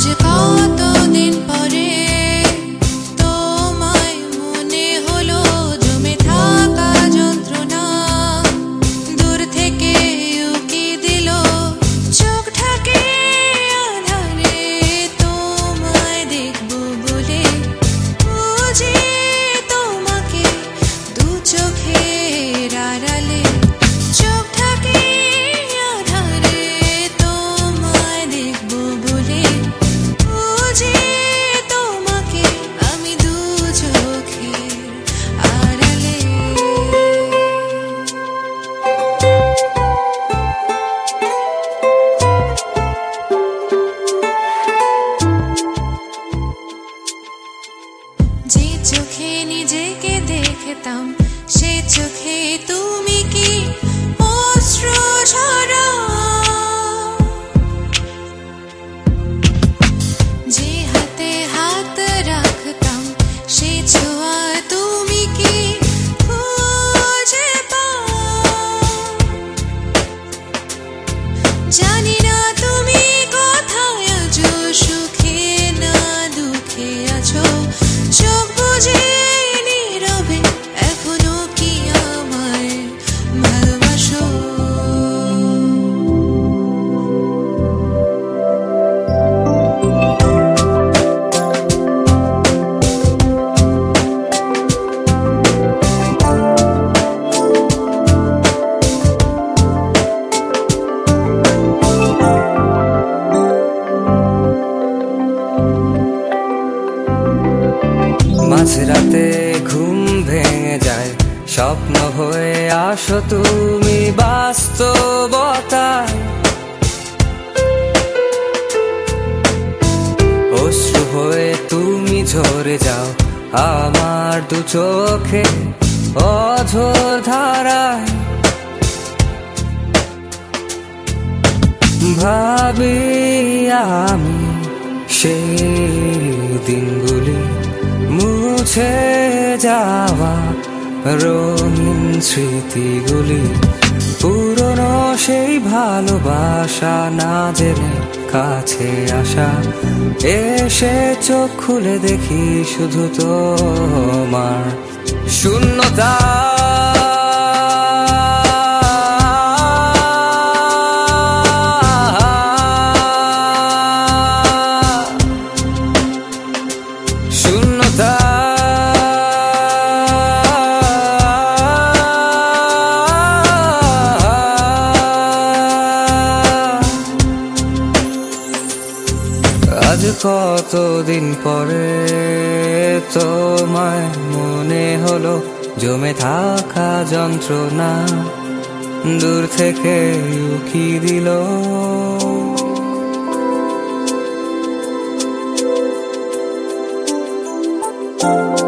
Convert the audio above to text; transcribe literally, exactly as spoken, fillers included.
কতদিন পরে তোমায় মনে হলো, জমে থাকা যন্ত্রণা দূর থেকে উকি দিল, চোখ ঢাকে আধারে তোমায় দেখবো বলে, বুঝি তোমাকে দু চোখের আড়ালে, চোখ ঢাকে আধারে তোমায় দেখবো বলে, বুঝি তোমাকে আমি দু চোখের আড়ালে। যে চোখে নিজেকে দেখতাম, সে চোখে তুমি কি অশ্রু ঝরাও? যে হাতে হাত রাখতাম, সে ছোঁয়া তুমি কি খুঁজে পাও? জানি না তুমি কোথায় আছো, সুখে না দুঃখে আছো, চোখ বুজে নীরবে এখনো কি আমায় ভালোবাসো? মাঝরাতে ঘুম ভেঙে যায়, স্বপ্ন হয়ে আসো তুমি বাস্তবতায়, অশ্রু হয়ে তুমি ঝরে যাও আমার দু চোখে অঝোর ধারায়। ভাবি আমি সেই দিনগুলি, মুছে যাওয়া রঙিন স্মৃতিগুলি, পুরনো সেই ভালোবাসা না জেনে কাছে আসা, এসে চোখ খুলে দেখি শুধু তোমার শূন্যতা। আজ কতদিন পরে তোমায় মনে হলো, জমে থাকা যন্ত্রণা দূর থেকে উকি দিল।